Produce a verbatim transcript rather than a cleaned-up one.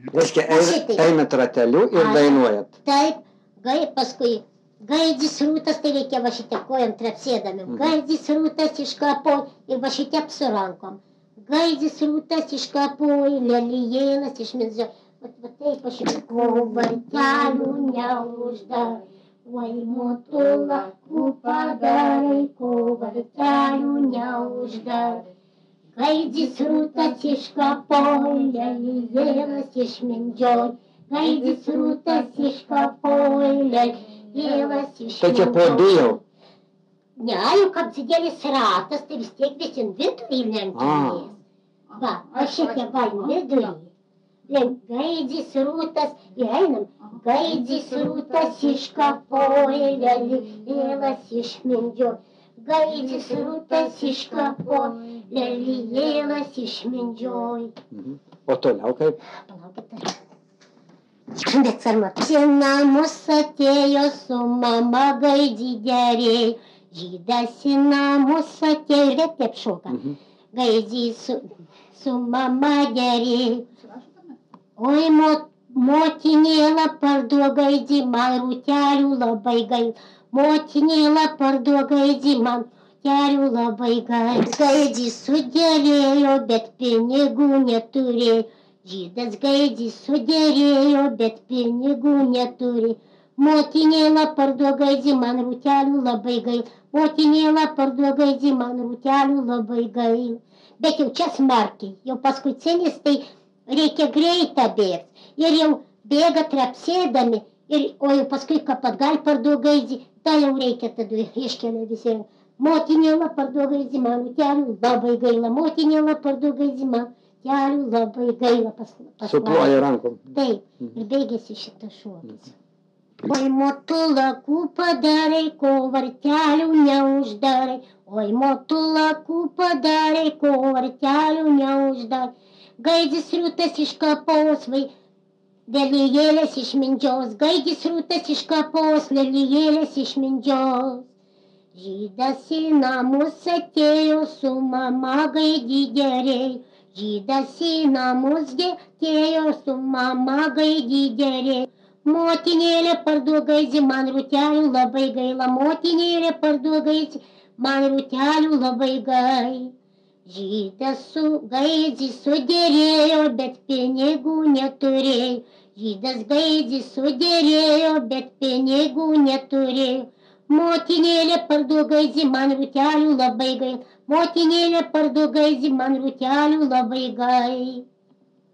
Reiškia, einat rateliu ir dainuojat. Taip, gai, paskui gaidys rūtas, tai reikia va šitie kojom trepsėdami. Gaidys rūtas iškapoj ir va šitie su rankom. Gaidys rūtas iškapoj, lelijėnas išminzio. Vat va taip aš ko vartelių neuždar. Oi, motula, ku padarai, ko vartelių neuždar. Gaidys rūtas iškapoj, lelijėnas išmindžioj. Gaidys rūtas iškapoj, lelijėnas išmindžioj. Tai čia podėjau. Ne, jau kaip didelis ratas, tai vis tiek vis in vidurį lenkinės. Va, o šitie va vidurį. Gaidys rūtas, ir einam. Gaidys rūtas iškapoj, lelijėnas išmindžioj. Gaidys rūtas iškapoj, lelijėnas išmindžioj. O toliau kaip? Palaukite. Bet sarmat, į namus atėjo su mama gaidį derėjo. Žydas į namus atėjo, ir taip šoka. Gaidį su, su mama derėjo. Oi, mot, motinėlą parduo gaidį, man rūtelių labai gaila. Motinėlą parduo gaidį, man rūtelių labai gaila. Gaidį suderėjo, bet pinigų neturėjo. Žydas gaidį suderėjo, bet pinigų neturėjo. Motinėlą parduo gaidį, man rūtelių labai gaila. Motinėlą parduo gaidį, man rūtelių labai gaila. Bet jau čia smarkiai, jau paskutinis tai reikia greitą bėgti. Ir jau bėga trepsėdami, ir, o jau paskui, kad atgal parduo gaidį, tai jau reikia tada iškelia visi. Motinėlą parduo gaidį, man rūtelių labai gaila. Motinėlą parduo gaidį, man rūtelių labai gaila. Pas, Suploja rankom. Taip, ir baigėsi šitas šokis. Oi, motula, ku padarai, ko vartelių neuždarai. Oi, motula, ku padarai, ko vartelių neuždarai. Gaidys rūtas iškapos, vai, lelijėlės išmindžios. Gaidys rūtas iškapos, lelijėlės išmindžios. Žydas į namus atėjo, su mama gaidį derėjo. Žydas į namus atėjo, su mama gaidį derėjo. Motinėlė parduo gaidį, man rūtelių labai gaila. Motinėlė parduo gaidį, man rūtelių labai gaila. Žydas su gaidį suderėjo, bet pinigų neturėjo. Žydas gaidį suderėjo, bet pinigų neturėjo. Motinėlė parduo gaidį, man rūtelių labai gaila. Motinėlė parduo gaidį, man rūtelių labai gaila.